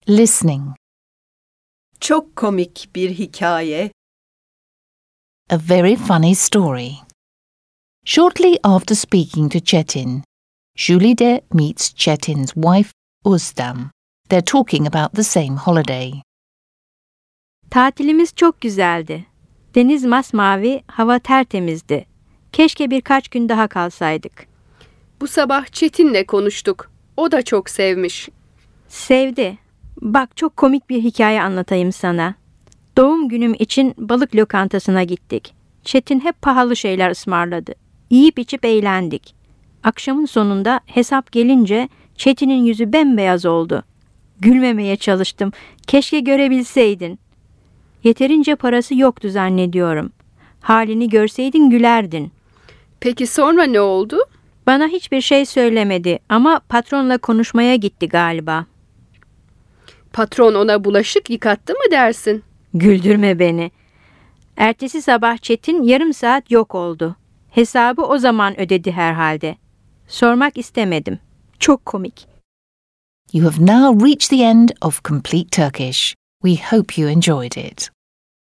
Listening. Çok komik bir hikaye. A very funny story. Shortly after speaking to Chetin, Julide meets Chetin's wife, Uzdam. They're talking about the same holiday. Tatilimiz çok güzeldi. Deniz masmavi, hava tertemizdi. Keşke birkaç gün daha kalsaydık. Bu sabah Çetin'le konuştuk. O da çok sevmiş. Sevdi. Bak çok komik bir hikaye anlatayım sana. Doğum günüm için balık lokantasına gittik. Çetin hep pahalı şeyler ısmarladı. Yiyip içip eğlendik. Akşamın sonunda hesap gelince Çetin'in yüzü bembeyaz oldu. Gülmemeye çalıştım. Keşke görebilseydin. Yeterince parası yoktu zannediyorum. Halini görseydin gülerdin. Peki sonra ne oldu? Bana hiçbir şey söylemedi ama patronla konuşmaya gitti galiba. Patron ona bulaşık yıkattı mı dersin? Güldürme beni. Ertesi sabah Çetin yarım saat yok oldu. Hesabı o zaman ödedi herhalde. Sormak istemedim. Çok komik. You have now reached the end of Complete Turkish. We hope you enjoyed it.